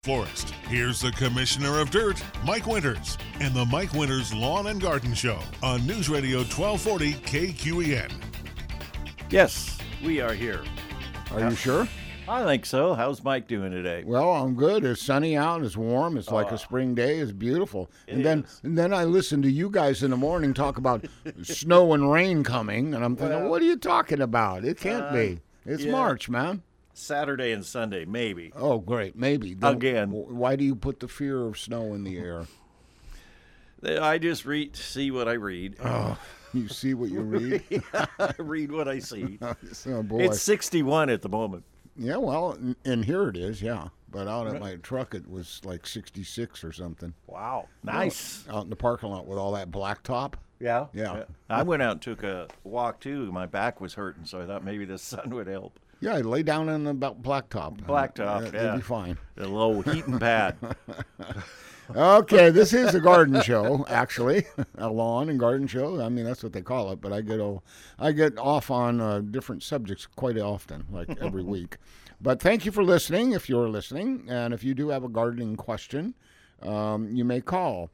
Florist. Here's the Commissioner of Dirt, Mike Winters, and the Mike Winters Lawn and Garden Show on News Radio 1240 KQEN. Yes, we are here. Are you sure? I think so. How's Mike doing today? Well, I'm good. It's sunny out. It's warm. It's like a spring day. It's beautiful. And then I listen to you guys in the morning talk about snow and rain coming, and I'm thinking, what are you talking about? It can't be. It's March, man. Saturday and Sunday, maybe. Oh, great. Maybe. Again. Why do you put the fear of snow in the air? I just see what I read. Oh, you see what you read? I read what I see. Oh, boy. It's 61 at the moment. Yeah, well, and here it is, yeah. But out at my truck, it was like 66 or something. Wow. Nice. Out in the parking lot with all that blacktop. Yeah. Yeah. I went out and took a walk, too. My back was hurting, so I thought maybe the sun would help. Yeah, lay down in the blacktop. Blacktop, You'll be fine. A low heating pad. Okay, this is a garden show, actually, a lawn and garden show. I mean, that's what they call it. But I get off on different subjects quite often, like every week. But thank you for listening, if you're listening, and if you do have a gardening question, you may call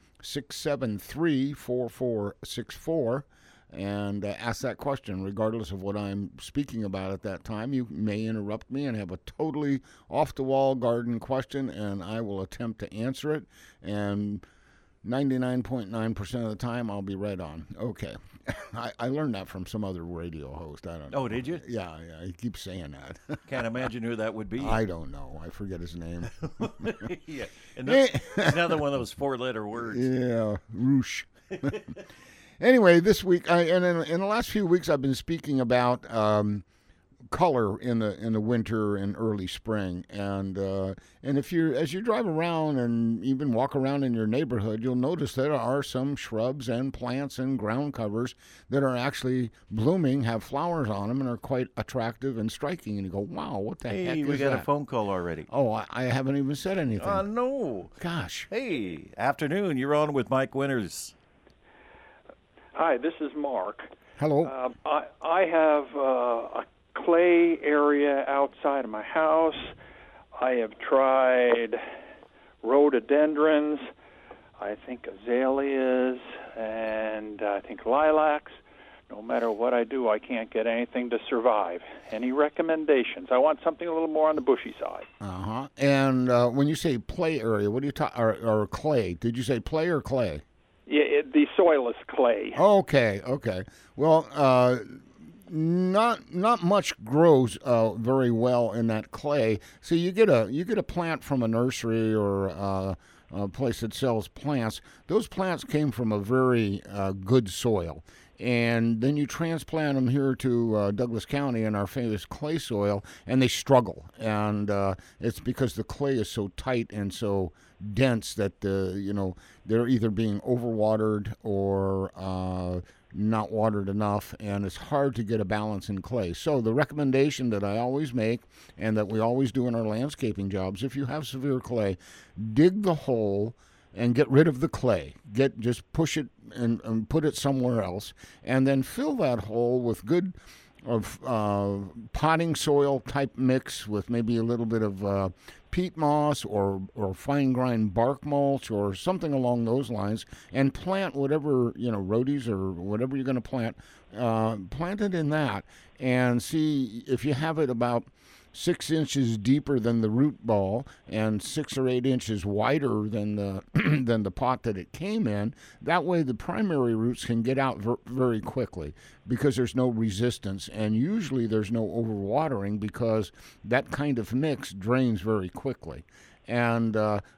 673-4464. And ask that question, regardless of what I'm speaking about at that time. You may interrupt me and have a totally off-the-wall garden question, and I will attempt to answer it. And 99.9% of the time, I'll be right on. Okay. I learned that from some other radio host. I don't know. Oh, did you? Yeah, he keeps saying that. Can't imagine who that would be. I don't know. I forget his name. Yeah. And that's another one of those four-letter words. Yeah, Roosh. Anyway, this week, and in the last few weeks, I've been speaking about color in the winter and early spring, and if as you drive around and even walk around in your neighborhood, you'll notice there are some shrubs and plants and ground covers that are actually blooming, have flowers on them, and are quite attractive and striking. And you go, "Wow, what the heck is that?" Hey, we got a phone call already. Oh, I haven't even said anything. No. Gosh. Hey, afternoon. You're on with Mike Winters. Hi, this is Mark. Hello. I have a clay area outside of my house. I have tried rhododendrons, I think azaleas, and I think lilacs. No matter what I do, I can't get anything to survive. Any recommendations? I want something a little more on the bushy side. Uh-huh. And when you say play area, what do you talk, or clay? Did you say play or clay? Yeah, the soil is clay. Okay. Well, not much grows very well in that clay. So you get a plant from a nursery or a place that sells plants. Those plants came from a very good soil. And then you transplant them here to Douglas County in our famous clay soil, and they struggle. And it's because the clay is so tight and so dense that they're either being overwatered or not watered enough, and it's hard to get a balance in clay. So the recommendation that I always make, and that we always do in our landscaping jobs, if you have severe clay, dig the hole and get rid of the clay. Just push it and put it somewhere else, and then fill that hole with good potting soil type mix with maybe a little bit of peat moss or fine grind bark mulch or something along those lines, and plant whatever, rhodies or whatever you're going to plant. Plant it in that, and see if you have it about 6 inches deeper than the root ball and 6 or 8 inches wider than the than the pot that it came in. That way the primary roots can get out very quickly because there's no resistance, and usually there's no overwatering because that kind of mix drains very quickly. And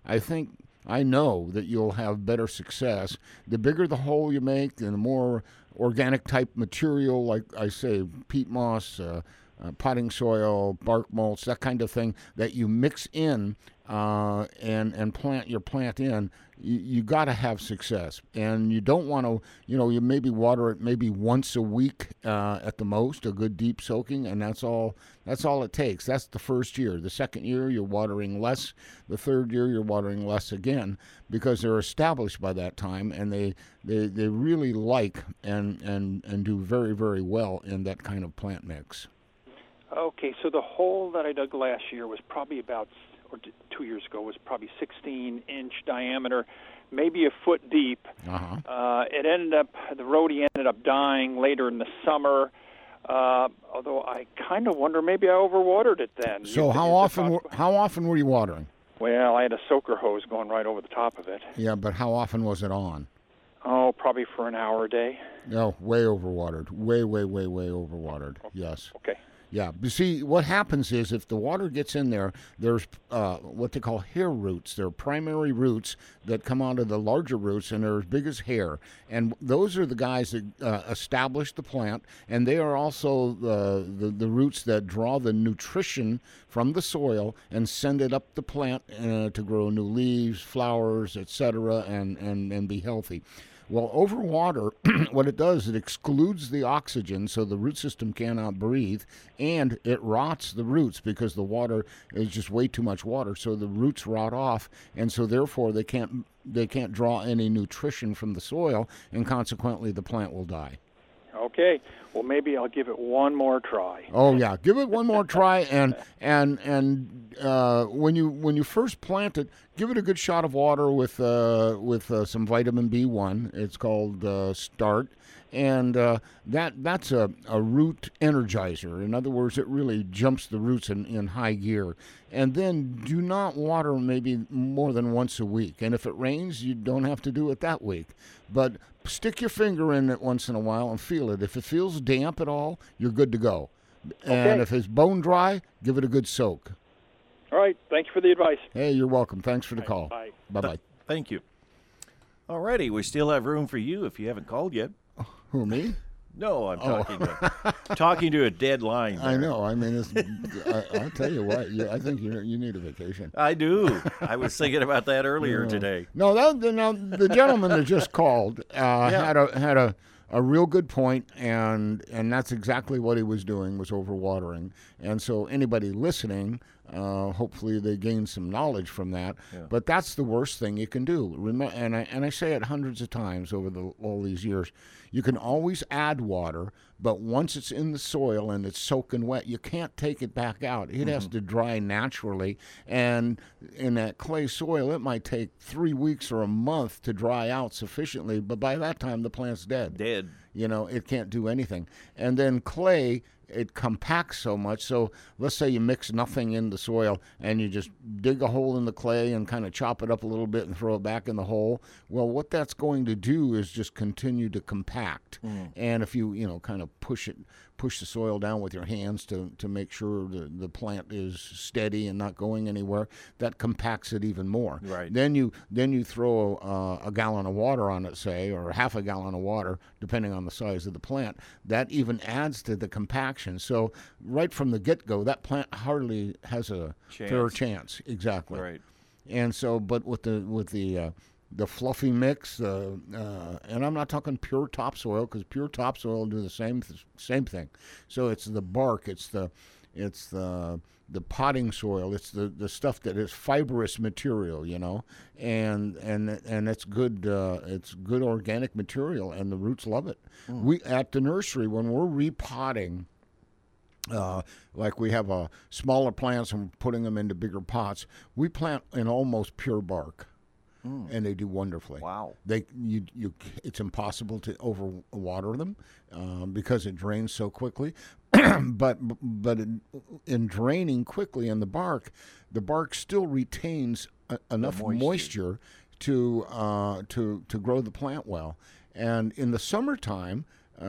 I know that you'll have better success. The bigger the hole you make and the more organic type material, like I say, peat moss, potting soil, bark mulch, that kind of thing that you mix in and plant your plant in, you got to have success. And you don't want to, you maybe water it maybe once a week at the most, a good deep soaking, and that's all it takes. That's the first year. The second year, you're watering less. The third year, you're watering less again because they're established by that time, and they really like and do very, very well in that kind of plant mix. Okay, so the hole that I dug last year was probably about 2 years ago, was probably 16-inch diameter, maybe a foot deep. It ended up, the roadie ended up dying later in the summer. Although I kind of wonder, maybe I overwatered it then. So how often were you watering? Well, I had a soaker hose going right over the top of it. Yeah, but how often was it on? Oh, probably for an hour a day. No, way overwatered. Way overwatered. Yes. Okay. Yeah. You see, what happens is if the water gets in there, there's what they call hair roots. They're primary roots that come out of the larger roots, and they're as big as hair. And those are the guys that establish the plant, and they are also the roots that draw the nutrition from the soil and send it up the plant to grow new leaves, flowers, etc., and be healthy. Well, overwater, what it does, it excludes the oxygen so the root system cannot breathe, and it rots the roots because the water is just way too much water. So the roots rot off, and so therefore they can't draw any nutrition from the soil, and consequently the plant will die. Okay. Well, maybe I'll give it one more try. Oh yeah, give it one more try, and when you first plant it, give it a good shot of water with some vitamin B1. It's called Start, and that's a root energizer. In other words, it really jumps the roots in high gear. And then do not water maybe more than once a week. And if it rains, you don't have to do it that week. But stick your finger in it once in a while and feel it. If it feels damp at all, you're good to go. And Okay. if it's bone dry, give it a good soak. All right. Thank you for the advice. Hey, you're welcome. Thanks for the call. Bye. Bye-bye. Thank you. Alrighty, we still have room for you if you haven't called yet. Who, me? No, I'm talking to a dead line. I there. know. I mean, I'll tell you what. I think you need a vacation. I do. I was thinking about that earlier today. No, the gentleman that just called had a real good point, and that's exactly what he was doing, was overwatering. And so anybody listening, hopefully they gain some knowledge from that. Yeah. But that's the worst thing you can do. And I say it hundreds of times over all these years. You can always add water, but once it's in the soil and it's soaking wet, you can't take it back out. It has to dry naturally. And in that clay soil, it might take 3 weeks or a month to dry out sufficiently, but by that time the plant's dead. Dead. You know, it can't do anything. And then clay, it compacts so much. So let's say you mix nothing in the soil and you just dig a hole in the clay and kind of chop it up a little bit and throw it back in the hole. Well, what that's going to do is just continue to compact. And if you kind of push the soil down with your hands to make sure the plant is steady and not going anywhere, that compacts it even more. Right. Then you throw a gallon of water on it, say, or half a gallon of water, depending on the size of the plant. That even adds to the compaction. So right from the get-go, that plant hardly has a fair chance. Exactly. Right. And so, but with the fluffy mix, and I'm not talking pure topsoil, because pure topsoil will do the same thing. So it's the bark, it's the potting soil, it's the stuff that is fibrous material, and it's good organic material, and the roots love it. We at the nursery, when we're repotting, like we have smaller plants and putting them into bigger pots, we plant in almost pure bark. And they do wonderfully. Wow. It's impossible to overwater them because it drains so quickly. but in draining quickly in the bark still retains enough moisture to grow the plant well. And in the summertime,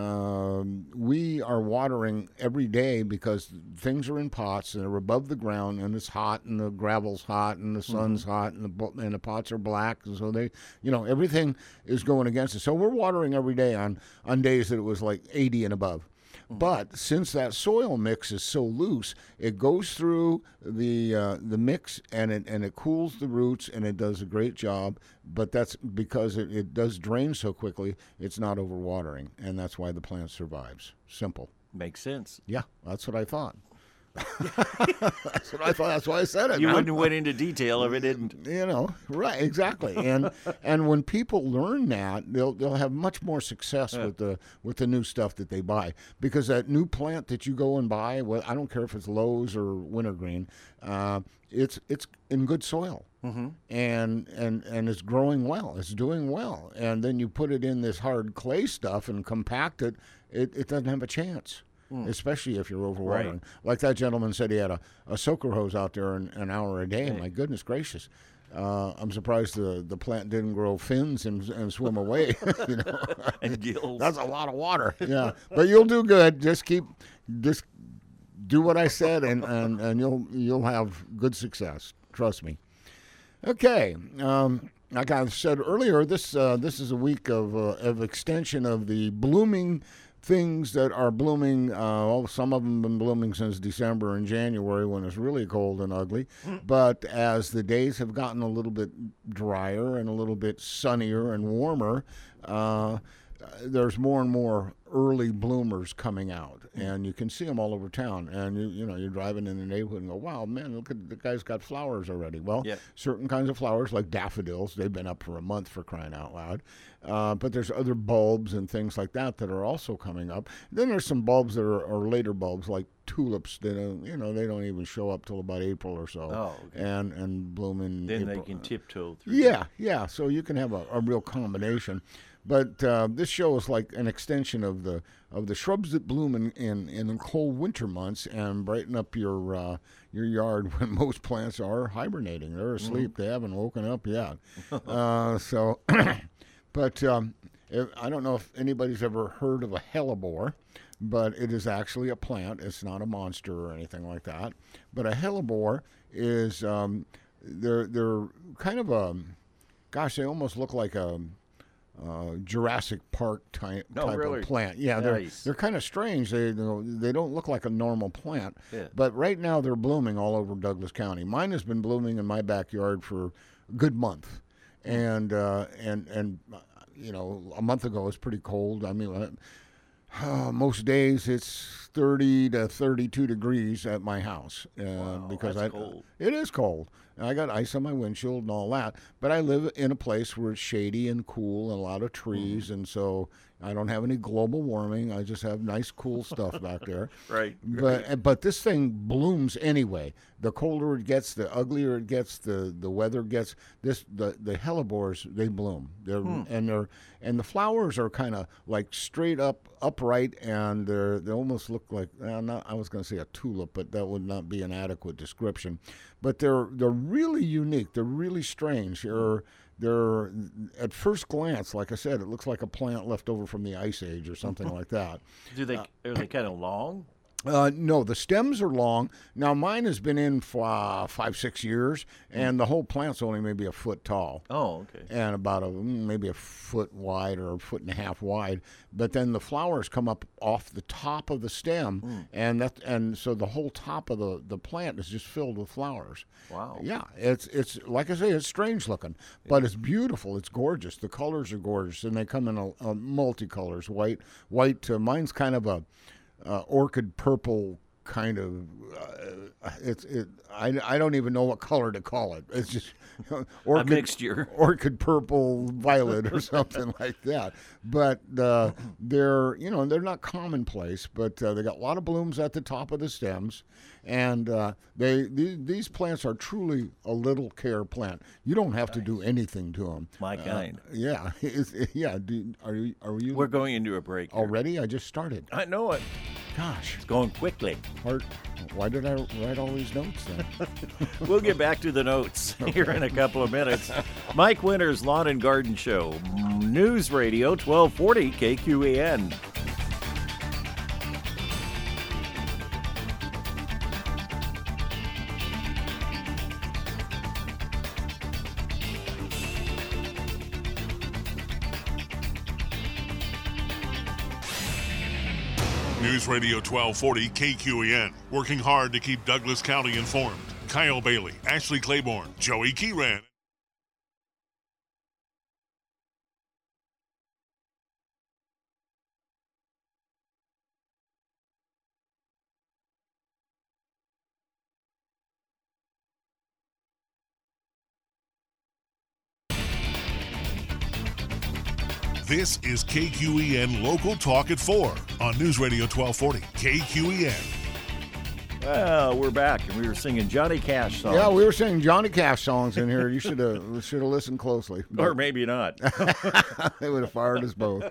we are watering every day because things are in pots and they're above the ground, and it's hot, and the gravel's hot, and the sun's hot, and the pots are black, and so everything is going against it. So we're watering every day on days that it was like 80 and above. But since that soil mix is so loose, it goes through the mix and it cools the roots, and it does a great job. But that's because it does drain so quickly, it's not overwatering, and that's why the plant survives. Simple. Makes sense. Yeah, that's what I thought. That's what I thought. That's why I said it. You man. wouldn't went into detail if it didn't. Right, exactly. And when people learn that, they'll have much more success with the new stuff that they buy, because that new plant that you go and buy, well, I don't care if it's Lowe's or Wintergreen, it's in good soil. Mm-hmm. And it's growing well. It's doing well. And then you put it in this hard clay stuff and compact it, it doesn't have a chance. Especially if you're overwatering. Right. Like that gentleman said, he had a soaker hose out there an hour a day. Hey. My goodness gracious. I'm surprised the plant didn't grow fins and swim away. And gills. That's a lot of water. Yeah. But you'll do good. Just do what I said, and you'll have good success. Trust me. Okay. Like I said earlier, this is a week of extension of the blooming things that are blooming. Some of them have been blooming since December and January when it's really cold and ugly. But as the days have gotten a little bit drier and a little bit sunnier and warmer, there's more and more early bloomers coming out, and you can see them all over town. And you're driving in the neighborhood and go, "Wow, man, look at the guy's got flowers already." Well, certain kinds of flowers like daffodils, they've been up for a month, for crying out loud. But there's other bulbs and things like that are also coming up. Then there's some bulbs that are later bulbs, like tulips that they don't even show up till about April or so. Oh, okay. And bloom in then April. They can tiptoe through. Yeah. So you can have a real combination. But this show is like an extension of the shrubs that bloom in the cold winter months and brighten up your yard when most plants are hibernating. They're asleep. They haven't woken up yet. But I don't know if anybody's ever heard of a hellebore, but it is actually a plant. It's not a monster or anything like that. But a hellebore is they're kind of they almost look like a Jurassic Park type of plant. Yeah, nice. They're kind of strange. They don't look like a normal plant. Yeah. But right now they're blooming all over Douglas County. Mine has been blooming in my backyard for a good month, and a month ago it was pretty cold. I mean, most days it's 30 to 32 degrees at my house because that's cold. It is cold. And I got ice on my windshield and all that, but I live in a place where it's shady and cool and a lot of trees, and so I don't have any global warming. I just have nice, cool stuff back there. Right. But this thing blooms anyway. The colder it gets, the uglier it gets, the weather gets. The hellebores, they bloom. And the flowers are kind of like straight up, upright, and they almost look like I was going to say a tulip, but that would not be an adequate description. But they're really unique. They're really strange. They're at first glance, like I said, it looks like a plant left over from the Ice Age or something like that. Are they kind of long? No, the stems are long. Now, mine has been in for 5-6 years, and the whole plant's only maybe a foot tall. Oh, okay. And about maybe a foot wide or a foot and a half wide. But then the flowers come up off the top of the stem, and so the whole top of the plant is just filled with flowers. Wow. Yeah, it's like I say, it's strange looking, but it's beautiful. It's gorgeous. The colors are gorgeous, and they come in a multicolors. White. Mine's kind of a orchid purple kind of. I don't even know what color to call it. It's just a mixture, orchid purple violet or something like that. But they're not commonplace, but they got a lot of blooms at the top of the stems, and these plants are truly a little care plant. You don't have to do anything to them. My kind. Yeah, yeah. Are you? We're going into a break here. Already? I just started. I know it. Gosh, it's going quickly. Why did I write all these notes then? We'll get back to the notes here in a couple of minutes. Mike Winters, Lawn and Garden Show, News Radio 1240 KQEN. News Radio 1240 KQEN, working hard to keep Douglas County informed. Kyle Bailey, Ashley Claiborne, Joey Kieran. This is KQEN Local Talk at 4 on News Radio 1240 KQEN. Well, we're back, and we were singing Johnny Cash songs. Yeah, we were singing Johnny Cash songs in here. You should have listened closely. Or maybe not. They would have fired us both.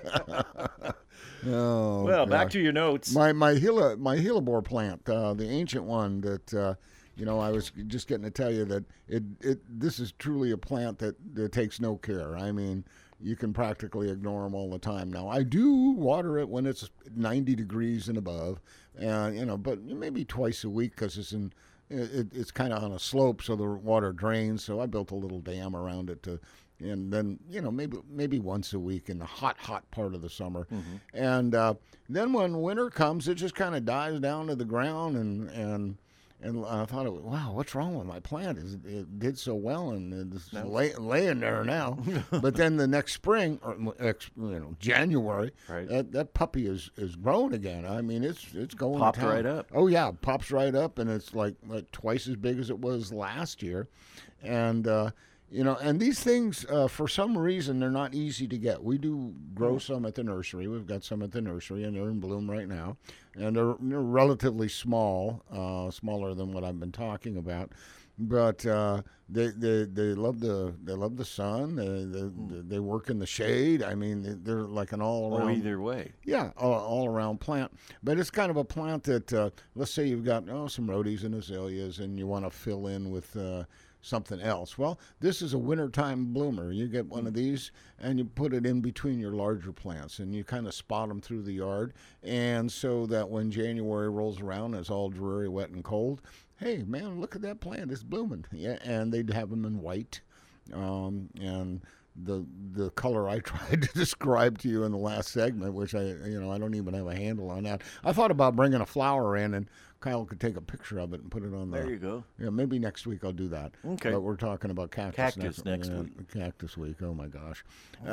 Oh, well, gosh. back to your notes. My hellebore plant, the ancient one that I was just getting to tell you that this is truly a plant that takes no care. I mean, you can practically ignore them all the time. Now, I do water it when it's 90 degrees and above, but maybe twice a week because it's kind of on a slope, so the water drains. So I built a little dam around it and then maybe once a week in the hot part of the summer. Mm-hmm. And then when winter comes, it just kind of dies down to the ground and I thought, wow, what's wrong with my plant? It did so well, and it's laying there now. But then the next spring, or January, right. that puppy is grown again. I mean, it's going popped right up. Oh yeah, pops right up, and it's like twice as big as it was last year, and. And these things, for some reason, they're not easy to get. We do grow some at the nursery. We've got some at the nursery, and they're in bloom right now. And they're relatively small, smaller than what I've been talking about. But they love the sun. They work in the shade. I mean, they're like an all around. Oh, either way. Yeah, all around plant. But it's kind of a plant that, let's say you've got some rhodies and azaleas, and you want to fill in with. Something else. Well, this is a wintertime bloomer. You get one of these and you put it in between your larger plants and you kind of spot them through the yard. And so that when January rolls around, it's all dreary, wet, and cold. Hey, man, look at that plant. It's blooming. Yeah, and they'd have them in white. And the color I tried to describe to you in the last segment, which I don't even have a handle on that. I thought about bringing a flower in and Kyle could take a picture of it and put it on there. There you go. Yeah, maybe next week I'll do that. Okay. But we're talking about cactus next week. Cactus week. Oh my gosh.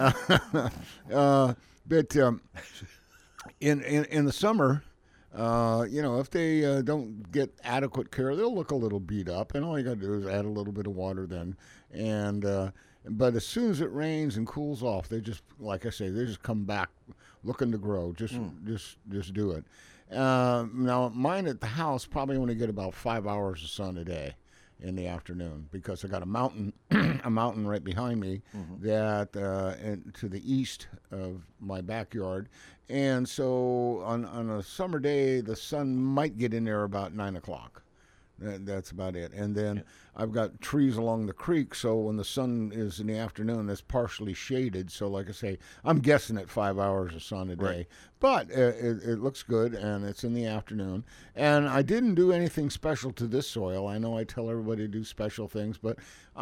But in the summer, if they don't get adequate care, they'll look a little beat up, and all you got to do is add a little bit of water then. And but as soon as it rains and cools off, they just, like I say, they just come back looking to grow. Just do it. Now, mine at the house probably only get about 5 hours of sun a day in the afternoon because I got a mountain right behind me that to the east of my backyard. And so on a summer day, the sun might get in there about 9 o'clock. That's about it. And then I've got trees along the creek, so when the sun is in the afternoon, it's partially shaded. So like I say, I'm guessing at 5 hours of sun a day. Right. But it looks good, and it's in the afternoon. And I didn't do anything special to this soil. I know I tell everybody to do special things, but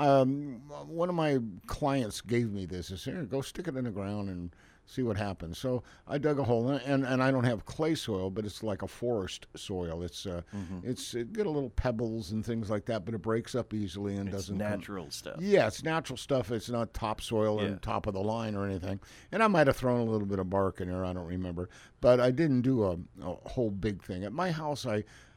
one of my clients gave me this. He said, "Here, go stick it in the ground and see what happens." So I dug a hole in it, and I don't have clay soil, but it's like a forest soil. It get a little pebbles and things like that, but it breaks up easily and doesn't. It's natural stuff. Yeah, it's natural stuff. It's not topsoil and top of the line or anything. And I might have thrown a little bit of bark in there. I don't remember, but I didn't do a whole big thing. At my house,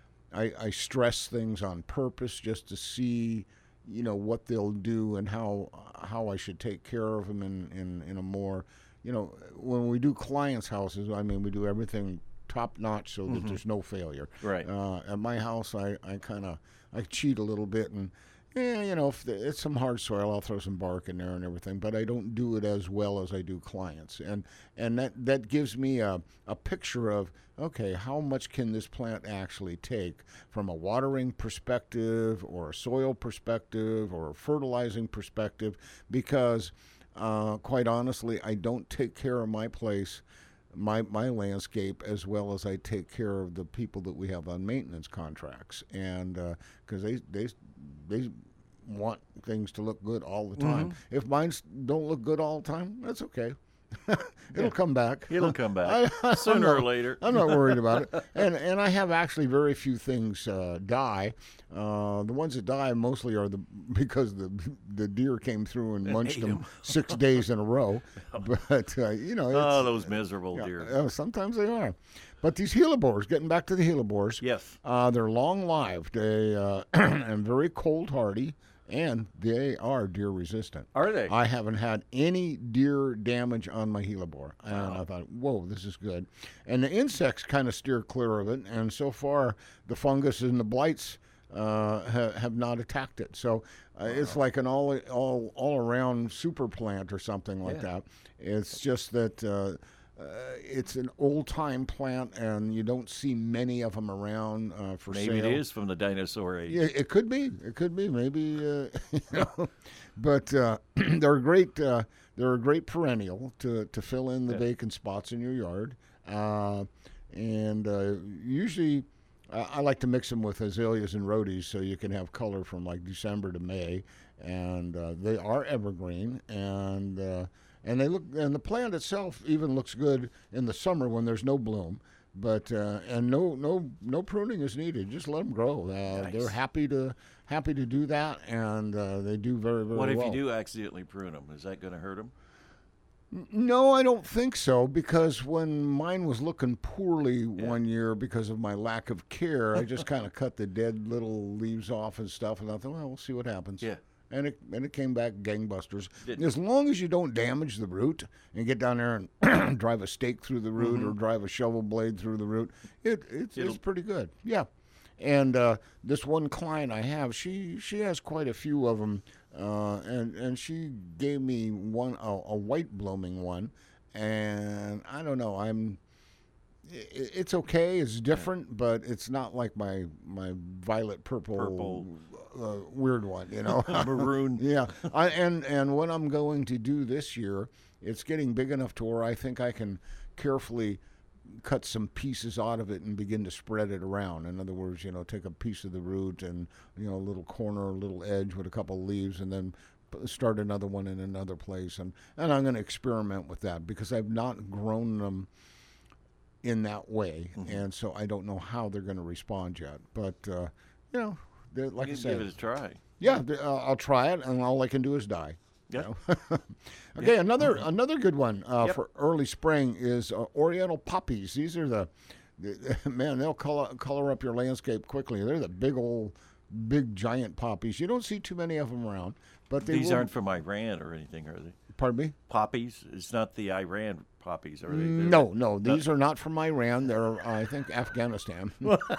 I stress things on purpose just to see, what they'll do and how I should take care of them in a more. When we do clients' houses, I mean, we do everything top notch so that there's no failure. Right. At my house, I cheat a little bit, and if it's some hard soil, I'll throw some bark in there and everything. But I don't do it as well as I do clients, and that gives me a picture of, okay, how much can this plant actually take from a watering perspective, or a soil perspective, or a fertilizing perspective, because. Quite honestly, I don't take care of my place, my landscape, as well as I take care of the people that we have on maintenance contracts, and because they want things to look good all the time. If mine don't look good all the time, that's okay. It'll come back. It'll come back sooner or later. I'm not worried about it. And I have actually very few things die. The ones that die mostly are because the deer came through and munched them 6 days in a row. But those miserable deer. Sometimes they are. But these hellebores, getting back to the hellebores, yes, they're long-lived. They and very cold hardy. and they are deer resistant. Are they? I haven't had any deer damage on my Helibor, and I thought, whoa, this is good. And the insects kind of steer clear of it, and so far the fungus and the blights have not attacked it. So it's like an all around super plant or something like that. It's just that it's an old time plant, and you don't see many of them around for sale. Maybe it is from the dinosaur age. Yeah, it could be. It could be. Maybe, you know. But they're a great. They're a great perennial to fill in the vacant spots in your yard. And usually, I like to mix them with azaleas and rhodies, so you can have color from like December to May. And they are evergreen, and they look. And the plant itself even looks good in the summer when there's no bloom. But and no pruning is needed. Just let them grow. Nice. They're happy to do that, and they do very well. What if you do accidentally prune them? Is that going to hurt them? No, I don't think so, because when mine was looking poorly one year because of my lack of care, I just kind of cut the dead little leaves off and stuff, and I thought, well, we'll see what happens. Yeah. And it came back gangbusters. As long as you don't damage the root and get down there and drive a stake through the root or drive a shovel blade through the root, it's pretty good. Yeah. And this one client I have, she has quite a few of them, and she gave me one a white blooming one, and I don't know, it's okay, it's different, but it's not like my violet purple weird one, you know. Maroon. Yeah. And what I'm going to do this year, it's getting big enough to where I think I can carefully cut some pieces out of it and begin to spread it around. In other words, you know, take a piece of the root and, you know, a little corner, a little edge with a couple leaves, and then start another one in another place. And I'm going to experiment with that because I've not grown them in that way, and so I don't know how they're going to respond yet. But, you know, like I said, give it a try. Yeah, I'll try it, and all I can do is die. Yeah. You know? Okay, another good one for early spring is Oriental poppies. These are the man, they'll color up your landscape quickly. They're the big giant poppies. You don't see too many of them around, but these aren't from Iran or anything, are they? Pardon me? Poppies? It's not the Iran poppies, are they? No, these are not from Iran. They're I think Afghanistan.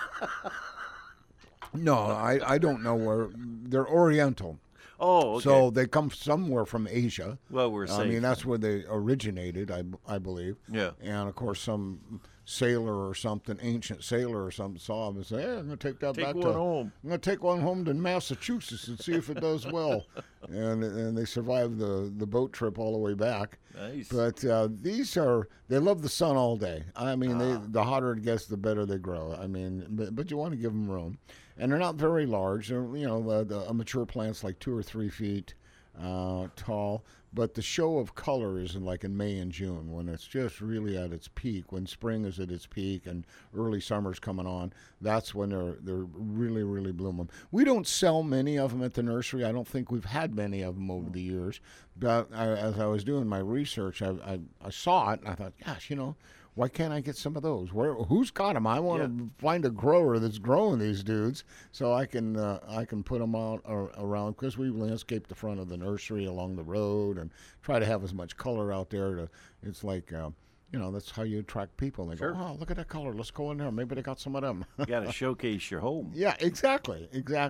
No, I don't know where. They're Oriental. Oh, okay. So they come somewhere from Asia. Well, we're safe. I mean, that's where they originated, I believe. Yeah. And, of course, some sailor or something, ancient sailor or something, saw them and said, hey, I'm going to take that back home. I'm going to take one home to Massachusetts and see if it does well. And they survived the boat trip all the way back. Nice. But they love the sun all day. I mean, the hotter it gets, the better they grow. I mean, but you want to give them room. And they're not very large. They're, you know, a mature plant's like 2 or 3 feet tall. But the show of color is in May and June when it's just really at its peak. When spring is at its peak and early summer's coming on, that's when they're really, really blooming. We don't sell many of them at the nursery. I don't think we've had many of them over the years. But as I was doing my research, I saw it and I thought, gosh, you know, why can't I get some of those? Who's got them? I want to find a grower that's growing these dudes so I can put them out around, because we landscape the front of the nursery along the road and try to have as much color out there. It's like, you know, that's how you attract people. They go, oh, look at that color. Let's go in there. Maybe they got some of them. You got to showcase your home. Yeah, exactly.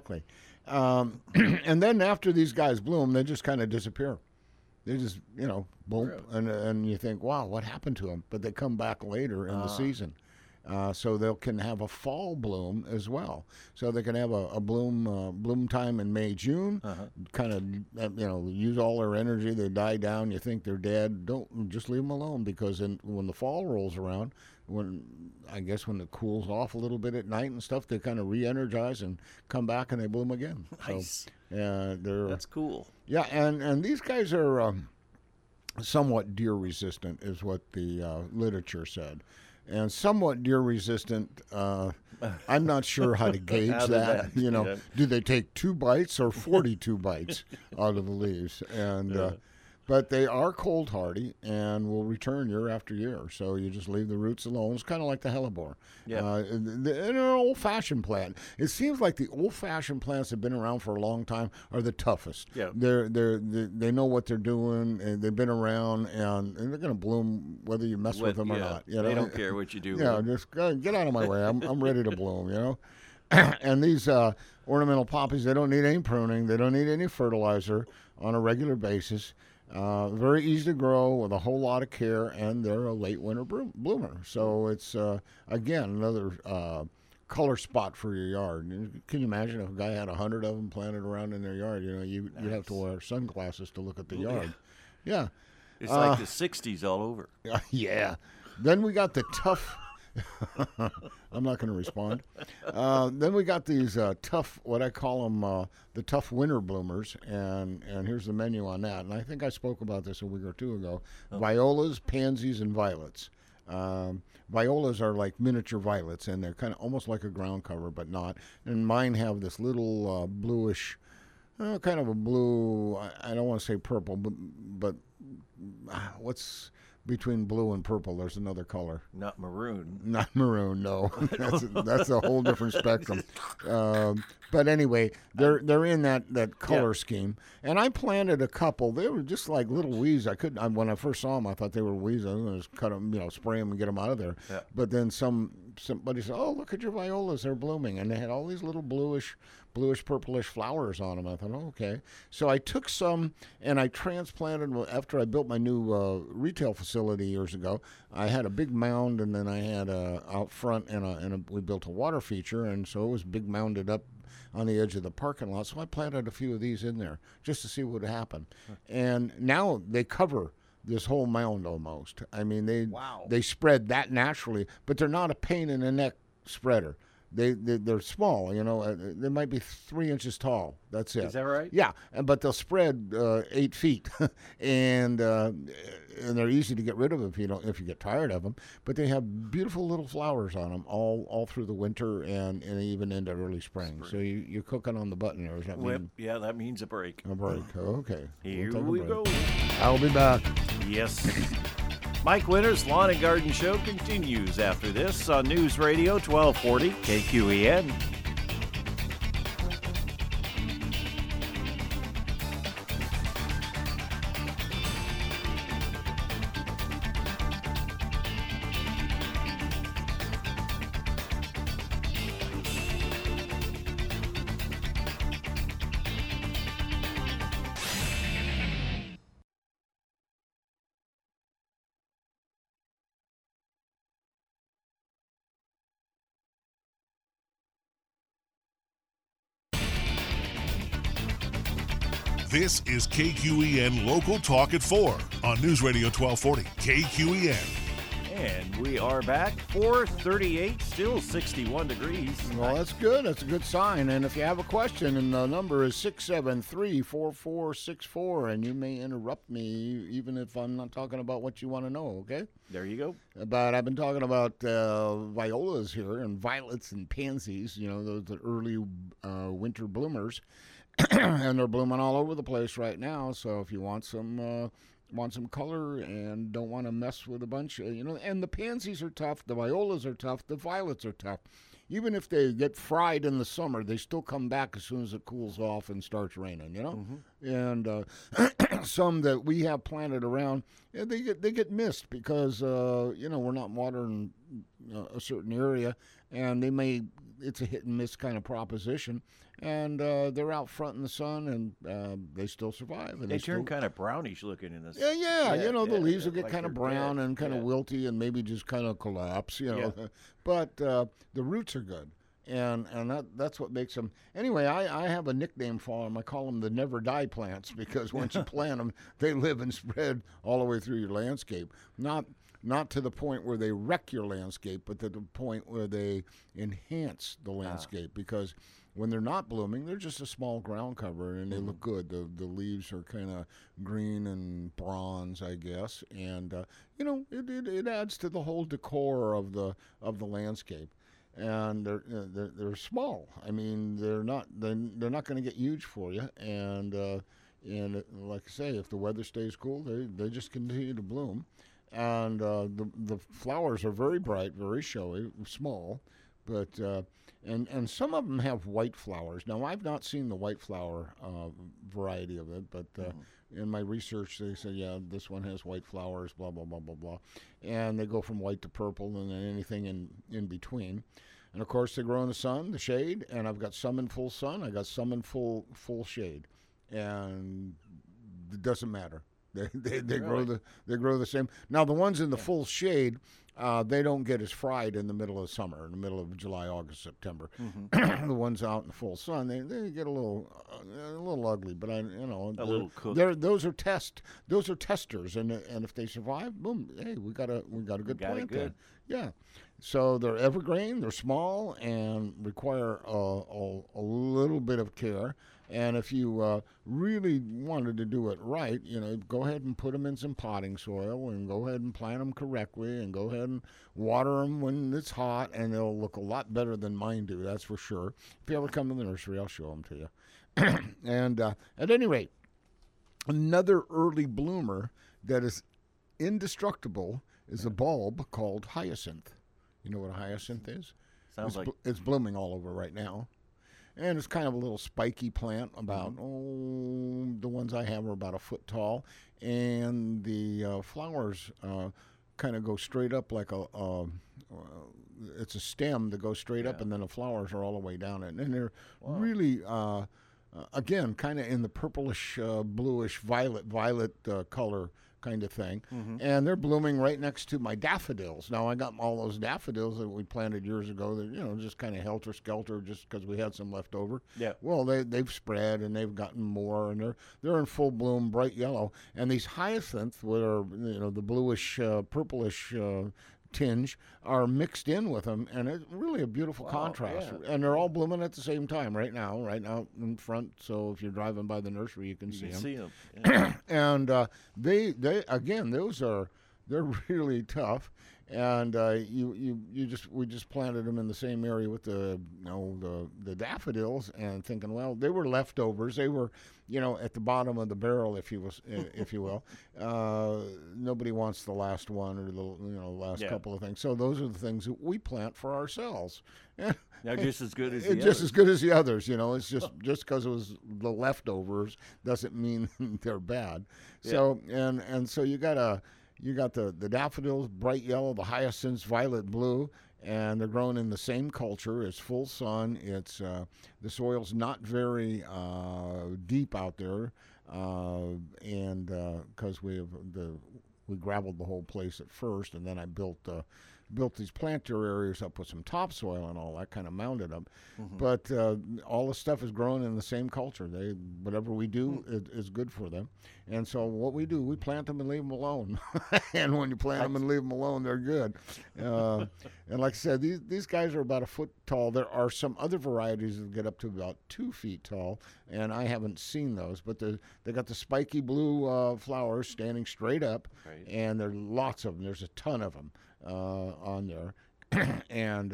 And then after these guys bloom, they just kind of disappear. They just, you know, boom, and you think, wow, what happened to them? But they come back later in the season. So they can have a fall bloom as well. So they can have a bloom time in May, June, kind of, you know, use all their energy. They die down. You think they're dead. Don't just leave them alone, because when the fall rolls around, when it cools off a little bit at night and stuff, they kind of re-energize and come back and they bloom again. Nice. So, that's cool. Yeah, and these guys are somewhat deer resistant, is what the literature said. And somewhat deer resistant, I'm not sure how to gauge that. You know, do they take 2 bites or 42 bites out of the leaves? And But they are cold hardy and will return year after year. So you just leave the roots alone. It's kind of like the hellebore. Yeah. And they're an old-fashioned plant. It seems like the old-fashioned plants that have been around for a long time are the toughest. Yeah. They know what they're doing, and they've been around, and they're going to bloom whether you mess with them or not. You know? They don't care what you do. Yeah, just get out of my way. I'm ready to bloom, you know. And these ornamental poppies, they don't need any pruning. They don't need any fertilizer on a regular basis. Very easy to grow with a whole lot of care, and they're a late winter bloomer. So it's, again, another color spot for your yard. Can you imagine if a guy had 100 of them planted around in their yard? You know, you'd have to wear sunglasses to look at the yard. Yeah. It's like the 60s all over. Yeah. Then we got the tough... I'm not going to respond. Then we got these tough, what I call them, the tough winter bloomers, and here's the menu on that. And I think I spoke about this a week or two ago. Violas, pansies, and violets. Violas are like miniature violets, and they're kind of almost like a ground cover, but not. And mine have this little bluish, kind of a blue, I don't want to say purple, but what's... between blue and purple, there's another color. Not maroon. Not maroon, no. That's a whole different spectrum. But anyway, they're in that color scheme. And I planted a couple. They were just like little weeds. When I first saw them, I thought they were weeds. I was going to just cut them, spray them and get them out of there. Yeah. But then somebody said, "Oh, look at your violas. They're blooming." And they had all these little bluish, purplish flowers on them. I thought, oh, okay. So I took some and I transplanted after I built my new retail facility years ago. I had a big mound, and then I had out front we built a water feature, and so it was big mounded up on the edge of the parking lot. So I planted a few of these in there just to see what would happen. And now they cover this whole mound almost. I mean, they spread that naturally, but they're not a pain in the neck spreader. They're small, they might be 3 inches tall. That's it. Is that right? Yeah, but they'll spread 8 feet, and they're easy to get rid of if you get tired of them. But they have beautiful little flowers on them all through the winter and even into early spring. So you're cooking on the button there. Does that mean? Yeah, that means a break. A break. Okay. Here we go. I'll be back. Yes. Mike Winters' Lawn and Garden Show continues after this on News Radio 1240 KQEN. This is KQEN Local Talk at 4 on News Radio 1240 KQEN. And we are back. 4:38, still 61 degrees. Well, that's good. That's a good sign. And if you have a question, and the number is 673-4464, and you may interrupt me even if I'm not talking about what you want to know, okay? There you go. But I've been talking about violas here and violets and pansies, those are early winter bloomers. And they're blooming all over the place right now. So if you want some color and don't want to mess with a bunch, and the pansies are tough, the violas are tough, the violets are tough. Even if they get fried in the summer, they still come back as soon as it cools off and starts raining. Mm-hmm. And some that we have planted around, they get missed because we're not watering a certain area, and it's a hit and miss kind of proposition. And they're out front in the sun, and they still survive. And they turn kind of brownish looking in this. Yeah. The leaves will get kind of brown and kind of wilty and maybe just kind of collapse, But the roots are good, and that's what makes them. Anyway, I have a nickname for them. I call them the never die plants because once you plant them, they live and spread all the way through your landscape. Not to the point where they wreck your landscape, but to the point where they enhance the landscape because when they're not blooming, they're just a small ground cover, and they look good. The leaves are kind of green and bronze, I guess, and it adds to the whole decor of the landscape. And they're small. I mean, they're not going to get huge for you, and And like I say, if the weather stays cool, they just continue to bloom. And the flowers are very bright, very showy, small, but and some of them have white flowers. Now I've not seen the white flower variety of it, but in my research they said, yeah, this one has white flowers, blah blah blah blah blah, and they go from white to purple and then anything in between. And of course they grow in the sun, the shade, and I've got some in full sun, I got some in full shade, and it doesn't matter. They grow the same. Now the ones in the full shade, they don't get as fried in the middle of summer, in the middle of July, August, September. The ones out in the full sun, they get a little ugly. But a little cooked. Those are testers, and if they survive, boom, hey, we got a good plant there. Yeah. So they're evergreen, they're small, and require a little bit of care. And if you really wanted to do it right, go ahead and put them in some potting soil and go ahead and plant them correctly and go ahead and water them when it's hot, and they'll look a lot better than mine do, that's for sure. If you ever come to the nursery, I'll show them to you. And at any rate, another early bloomer that is indestructible is a bulb called hyacinth. You know what a hyacinth is? It's blooming all over right now. And it's kind of a little spiky plant, about, the ones I have are about a foot tall. And the flowers kind of go straight up like it's a stem that goes straight up, and then the flowers are all the way down it. And they're really, again, kind of in the purplish, bluish, violet color kind of thing. And they're blooming right next to my daffodils. Now I got all those daffodils that we planted years ago that just kind of helter-skelter just because we had some left over. Yeah. Well, they've spread and they've gotten more, and they're in full bloom, bright yellow. And these hyacinths, that are the bluish, purplish tinge, are mixed in with them, and it's really a beautiful contrast. Yeah. And they're all blooming at the same time right now in front. So if you're driving by the nursery, you can see them. Yeah. And they again, they're really tough. And we just planted them in the same area with the daffodils, and thinking, well, they were leftovers. They were, at the bottom of the barrel, if you will. Nobody wants the last one or the last couple of things. So those are the things that we plant for ourselves. They're just as good as the others. Just as good as the others. It's just because it was the leftovers doesn't mean they're bad. Yeah. So and so you got the daffodils, bright yellow, the hyacinths, violet blue, and they're grown in the same culture. It's full sun. It's the soil's not very deep out there, and because we gravelled the whole place at first, and then I built these planter areas up with some topsoil and all that, kind of mounded them. But all the stuff is grown in the same culture. Whatever we do is good for them. And so what we do, we plant them and leave them alone. And when you plant them and leave them alone, they're good. And like I said, these guys are about a foot tall. There are some other varieties that get up to about 2 feet tall, and I haven't seen those. But they got the spiky blue flowers standing straight up, and there are lots of them. There's a ton of them on there. And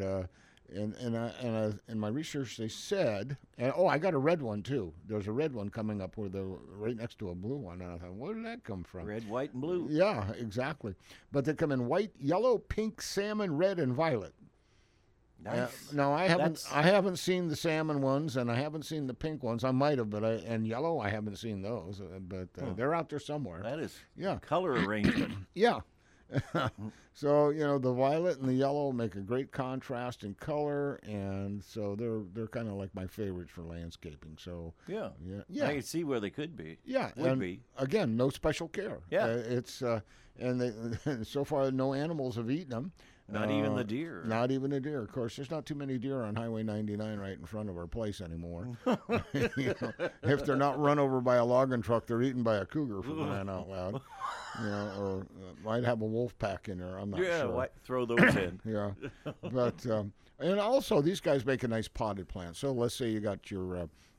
in my research they said, I got a red one too. There's a red one coming up right next to a blue one, and I thought, where did that come from? Red, white, and blue. Yeah, exactly. But they come in white, yellow, pink, salmon, red, and violet. Nice. No, I haven't seen the salmon ones, and I haven't seen the pink ones. I might have, and yellow, I haven't seen those. But they're out there somewhere. That is color arrangement. Yeah. So the violet and the yellow make a great contrast in color, and so they're kind of like my favorites for landscaping. So yeah, I can see where they could be. Yeah, would be again, no special care. Yeah, it's so far no animals have eaten them. Not even the deer. Not even the deer. Of course, there's not too many deer on Highway 99 right in front of our place anymore. If they're not run over by a logging truck, they're eaten by a cougar, for crying out loud. Or might have a wolf pack in there. I'm not sure. Yeah, throw those in. Yeah, but and also these guys make a nice potted plant. So let's say you got your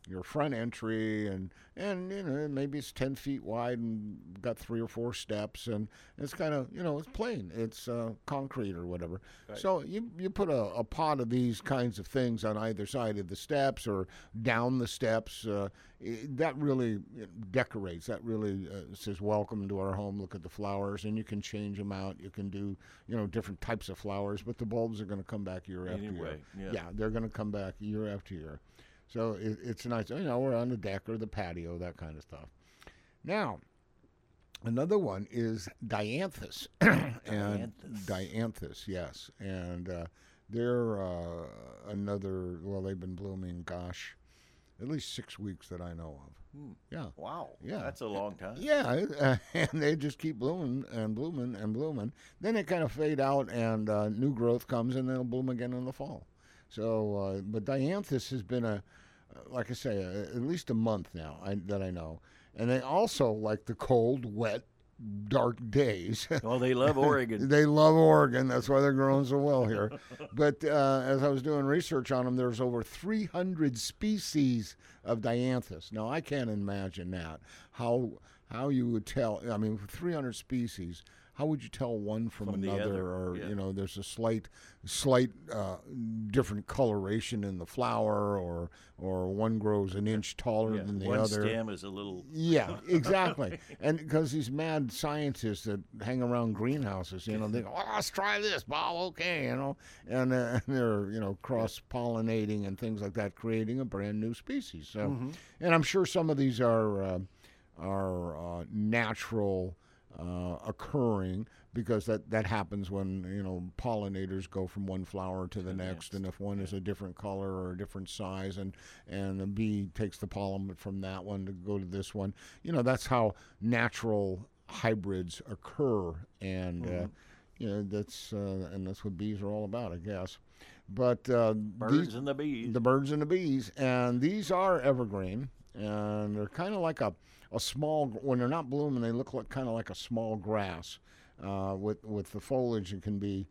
your front entry, and maybe it's 10 feet wide and got 3 or 4 steps, and it's kind of it's plain, it's concrete or whatever. Right. So you put a pot of these kinds of things on either side of the steps or down the steps. That really decorates. That really says, welcome to our home. Look at the flowers, and you can change them out. You can do different types of flowers, but the bulbs are going to come back year after year. Yeah, they're going to come back year after year. So it's nice. We're on the deck or the patio, that kind of stuff. Now, another one is dianthus. And dianthus, yes. And they're another, well, they've been blooming, at least 6 weeks that I know of. Yeah. Wow. Yeah. That's a long time. Yeah, and they just keep blooming and blooming and blooming. Then they kind of fade out, and new growth comes, and they'll bloom again in the fall. So, but dianthus has been like I say, at least a month now that I know. And they also like the cold, wet, dark days. Well, they love Oregon. They love Oregon. That's why they're growing so well here. But as I was doing research on them, there's over 300 species of dianthus. Now, I can't imagine that. How you would tell, 300 species, how would you tell one from another? Or, there's a slight different coloration in the flower, or one grows an inch taller than the one other. One stem is a little... Yeah, exactly. And because these mad scientists that hang around greenhouses, they go, let's try this, Bob, okay, and they're, cross-pollinating and things like that, creating a brand new species. So, and I'm sure some of these are natural occurring, because that happens when pollinators go from one flower to the next, and if one is a different color or a different size, and the bee takes the pollen from that one to go to this one, that's how natural hybrids occur, and that's what bees are all about, I guess. But birds and the bees. The birds and the bees, and these are evergreen, and they're kind of like a small, when they're not blooming, they look like kind of like a small grass. With the foliage, it can be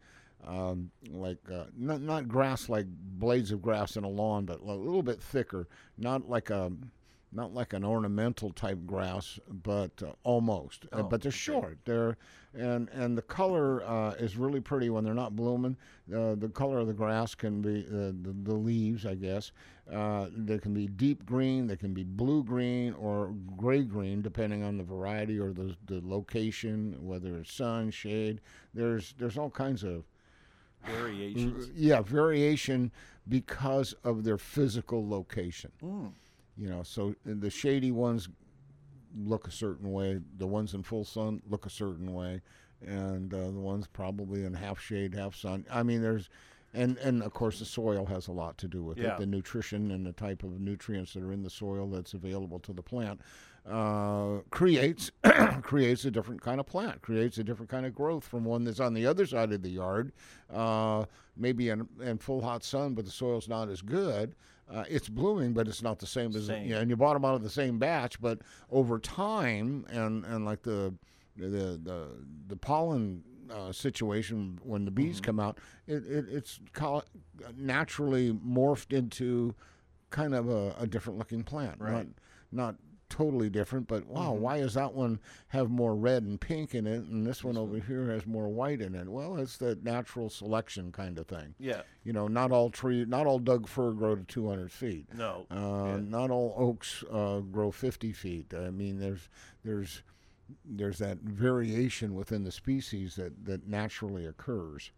not grass like blades of grass in a lawn, but a little bit thicker, not like an ornamental type grass, but almost. But they're short. And the color is really pretty when they're not blooming. The color of the grass can be the leaves, I guess. They can be deep green, they can be blue green or gray green, depending on the variety or the location, whether it's sun, shade. There's all kinds of variations. Variation because of their physical location. So the shady ones look a certain way, the ones in full sun look a certain way, and the ones probably in half shade, half sun. There's, and of course the soil has a lot to do with it. The nutrition and the type of nutrients that are in the soil that's available to the plant creates a different kind of plant, creates a different kind of growth from one that's on the other side of the yard, maybe in full hot sun, but the soil's not as good. It's blooming, but it's not the same as and you bought them out of the same batch. But over time, and like the pollen situation, when the bees come out, it's naturally morphed into kind of a different looking plant, right? Not totally different, but wow, why does that one have more red and pink in it, and this one over here has more white in it? Well, it's the natural selection kind of thing. Yeah. Not all Doug fir grow to 200 feet. No. Not all oaks grow 50 feet. There's that variation within the species that naturally occurs.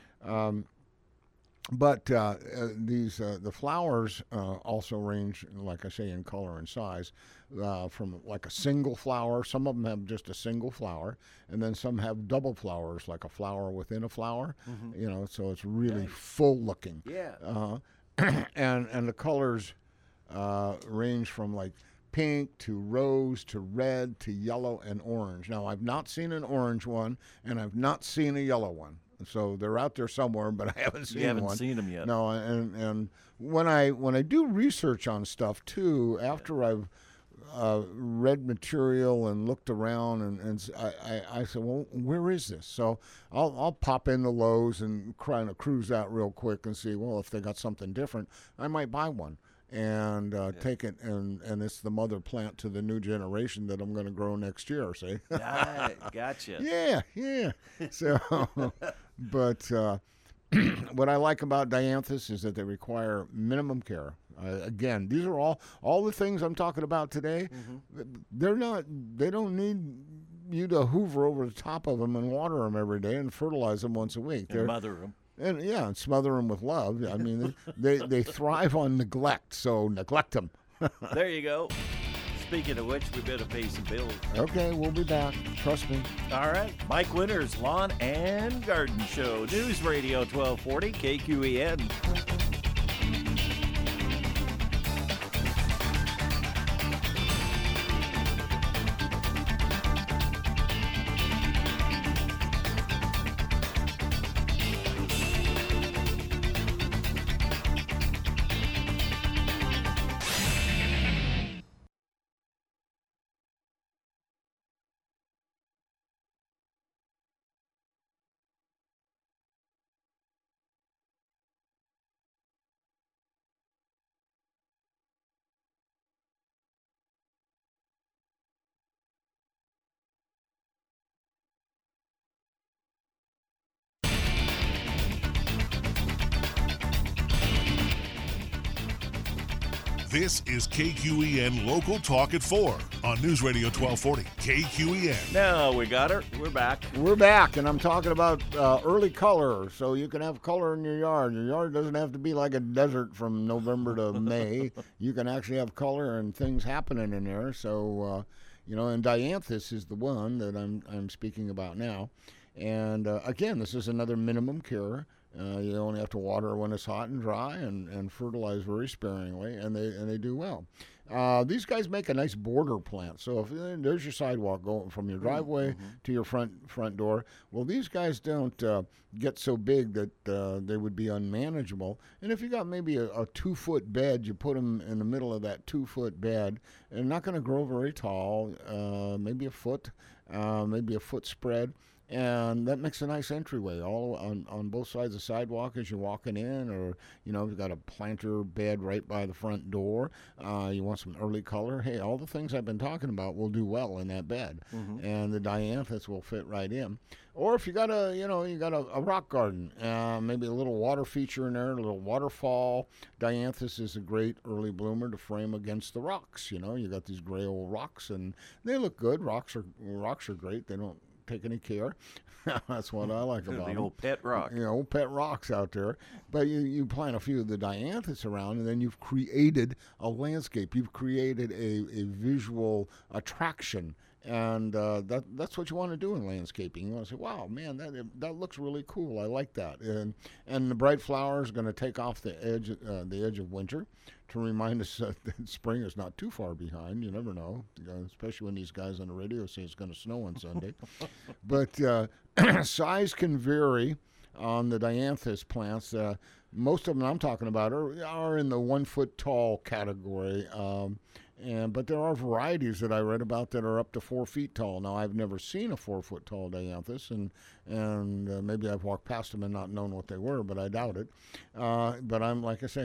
But the flowers also range, like I say, in color and size, from like a single flower. Some of them have just a single flower, and then some have double flowers, like a flower within a flower. So it's really full looking. Yeah. And the colors range from like pink to rose to red to yellow and orange. Now, I've not seen an orange one, and I've not seen a yellow one. So they're out there somewhere, but I haven't seen one. You haven't seen them yet. No, and when I do research on stuff too, after I've read material and looked around, and I said, well, where is this? So I'll pop into Lowe's and kind of cruise out real quick and see, well, if they got something different, I might buy one. and take it, and it's the mother plant to the new generation that I'm going to grow next year. See? Gotcha. Yeah. So, but what I like about dianthus is that they require minimum care. Again, these are all the things I'm talking about today. They don't need you to hoover over the top of them and water them every day and fertilize them once a week. And mother them. And smother them with love. I mean, they thrive on neglect, so neglect them. There you go. Speaking of which, we better pay some bills. Okay, we'll be back. Trust me. All right. Mike Winters, Lawn and Garden Show. News Radio 1240 KQEN. This is KQEN Local Talk at 4 on News Radio 1240 KQEN. Now we got her. We're back. We're back, and I'm talking about early color, so you can have color in your yard. Your yard doesn't have to be like a desert from November to May. You can actually have color and things happening in there. So, and dianthus is the one that I'm speaking about now. And again, this is another minimum care. You only have to water when it's hot and dry, and fertilize very sparingly, and they do well. These guys make a nice border plant. So if there's your sidewalk going from your driveway to your front door, well, these guys don't get so big that they would be unmanageable. And if you got maybe a 2-foot bed, you put them in the middle of that 2-foot bed, they're not going to grow very tall. Maybe a foot spread. And that makes a nice entryway all on both sides of the sidewalk as you're walking in, or, you've got a planter bed right by the front door. You want some early color. Hey, all the things I've been talking about will do well in that bed. And the dianthus will fit right in. Or if you got a rock garden, maybe a little water feature in there, a little waterfall. Dianthus is a great early bloomer to frame against the rocks. You got these gray old rocks, and they look good. Rocks are great. They don't take any care. That's what I like about the them. old pet rock. Old pet rocks out there. But you plant a few of the dianthus around, and then you've created a landscape. You've created a visual attraction. And that's what you want to do in landscaping. You want to say, wow, man, that looks really cool. I like that. And the bright flower is going to take off the edge of winter to remind us that spring is not too far behind. You never know, especially when these guys on the radio say it's going to snow on Sunday. But size can vary on the dianthus plants. Most of them I'm talking about are in the 1 foot tall category. But there are varieties that I read about that are up to 4 feet tall. Now, I've never seen a 4 foot tall dianthus, and maybe I've walked past them and not known what they were, but I doubt it. But I'm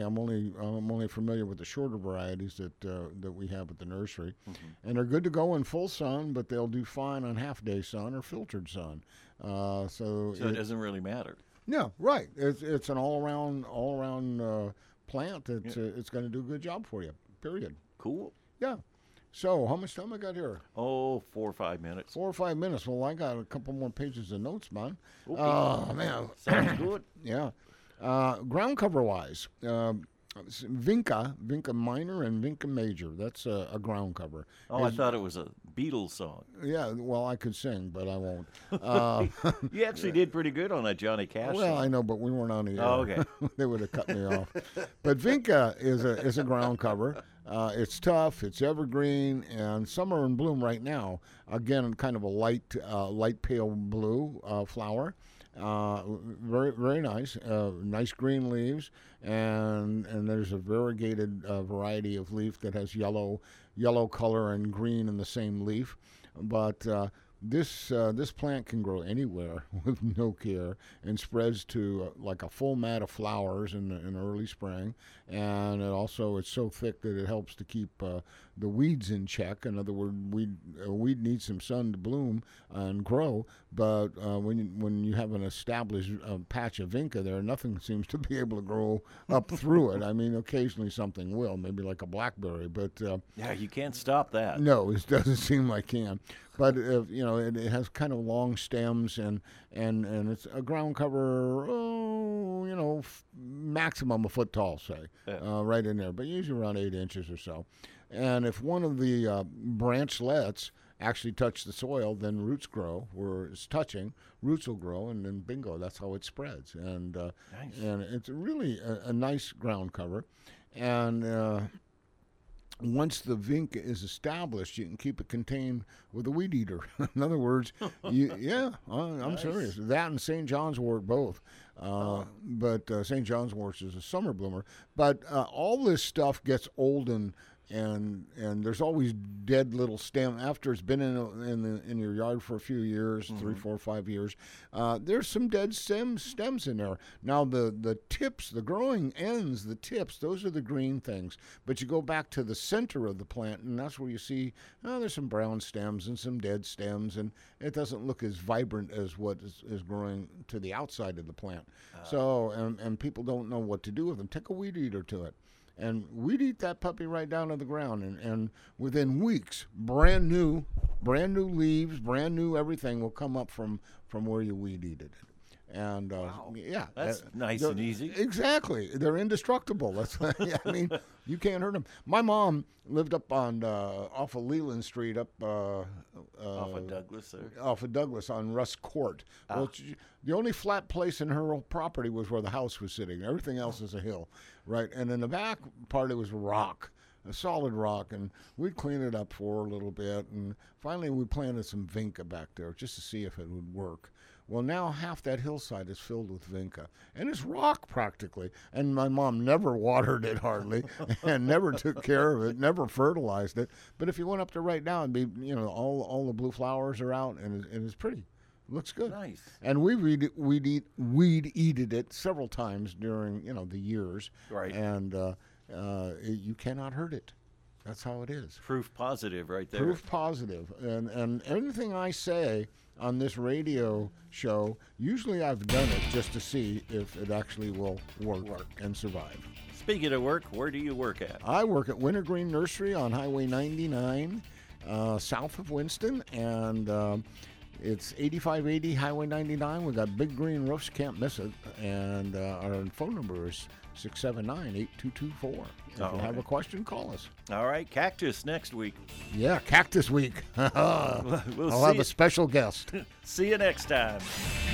only familiar with the shorter varieties that we have at the nursery, and they're good to go in full sun, but they'll do fine on half-day sun or filtered sun. So it doesn't really matter. Yeah, right. It's an all-around plant. It's going to do a good job for you. Period. Cool. Yeah. So, how much time I got here? 4 or 5 minutes. 4 or 5 minutes. Well, I got a couple more pages of notes, man. Okay. Oh, man. Sounds good. Yeah. Ground cover-wise, Vinca Minor and Vinca Major. That's a ground cover. Oh, I thought it was a Beatles song. Yeah, well, I could sing, but I won't. You actually did pretty good on that Johnny Cash Well, song. I know, but we weren't on the air. Oh, okay. They would have cut me off. But Vinca is a ground cover. It's tough. It's evergreen, and some are in bloom right now. Again, kind of a light pale blue flower. Very, very nice. Nice green leaves, and there's a variegated variety of leaf that has yellow color and green in the same leaf. But this plant can grow anywhere with no care and spreads to like a full mat of flowers in early spring. And it's so thick that it helps to keep the weeds in check. In other words, a weed needs some sun to bloom and grow. But when you have an established patch of vinca there, nothing seems to be able to grow up through it. I mean, occasionally something will, maybe like a blackberry, but yeah, you can't stop that. No, it doesn't seem like can. But it has kind of long stems and it's a ground cover, maximum a foot tall, say, right in there, but usually around 8 inches or so. And if one of the branchlets actually touch the soil, then roots grow. Where it's touching, roots will grow, and then bingo, that's how it spreads. And nice. And it's really a nice ground cover. And once the vinca is established, you can keep it contained with a weed eater. In other words, I'm Nice. serious. That and St. John's wort both. But St. John's wort is a summer bloomer. But all this stuff gets old and there's always dead little stem after it's been in your yard for a few years, 3, 4, 5 years. There's some dead stems in there. Now the tips, the growing ends, the tips, those are the green things. But you go back to the center of the plant, and that's where you see there's some brown stems and some dead stems, and it doesn't look as vibrant as what is growing to the outside of the plant. So and people don't know what to do with them. Take a weed eater to it. And we'd eat that puppy right down to the ground. And within weeks, brand new leaves, brand new everything will come up from where you weed eated it. And wow. Yeah, that's nice and easy. Exactly, they're indestructible. That's I mean, you can't hurt them. My mom lived up on off of Leland Street, up Off of Douglas there. Off of Douglas on Russ Court. Well, the only flat place in her whole property was where the house was sitting. Everything else is a hill, right? And in the back part, it was rock. A solid rock, and we'd clean it up for a little bit, and finally we planted some vinca back there just to see if it would work. Well, now half that hillside is filled with vinca, and it's rock practically. And my mom never watered it hardly, and never took care of it, never fertilized it. But if you went up there right now, it'd be all the blue flowers are out, and it's pretty. It looks good. Nice. And we weed-eated it several times during the years. Right. And you cannot hurt it. That's how it is. Proof positive right there. Proof positive. And anything I say on this radio show, usually I've done it just to see if it actually will work and survive. Speaking of work, where do you work at? I work at Wintergreen Nursery on Highway 99, south of Winston, and it's 8580 Highway 99. We got big green roofs, can't miss it, and our phone number is 679-8224. If you have a question, call us. All right, Cactus next week. Yeah, Cactus Week. We'll I'll have a special guest. See you next time.